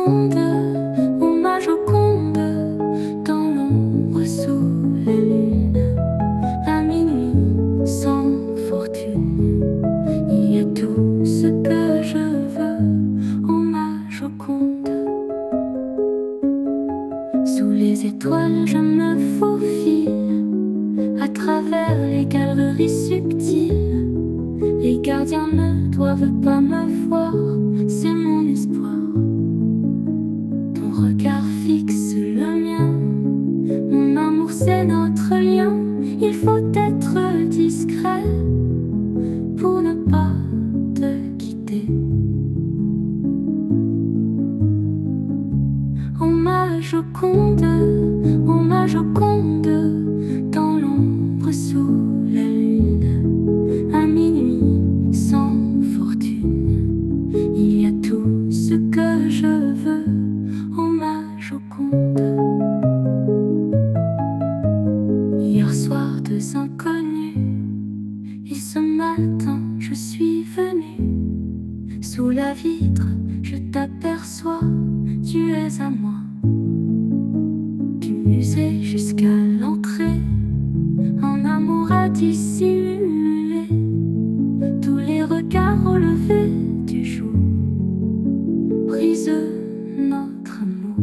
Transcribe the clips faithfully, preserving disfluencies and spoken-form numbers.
Joconde, oh ma Joconde, dans l'ombre sous la lune, à minuit sans fortune, il y a tout ce que je veux, oh ma Joconde. Sous les étoiles je me faufile, à travers les galeries subtiles. Les gardiens ne doivent pas me voir, c'est mon espoir. Ton regard fixe le mien, mon amour c'est notre lien. Il faut être discret pour ne pas te quitter. Oh ma Joconde, oh ma Joconde, dans l'ombre sous la lune, à minuit sans fortune, il y a tout ce que je veux, oh ma Joconde. Hier soir deux inconnus, et ce matin je suis venue. Sous la vitre je t'aperçois, tu es à moi. Du musée jusqu'à l'entrée, un amour à dissimuler tous les regards relevés du jour, brise notre amour.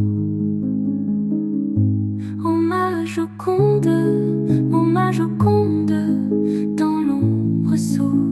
Oh ma Joconde, oh ma Joconde, dans l'ombre sous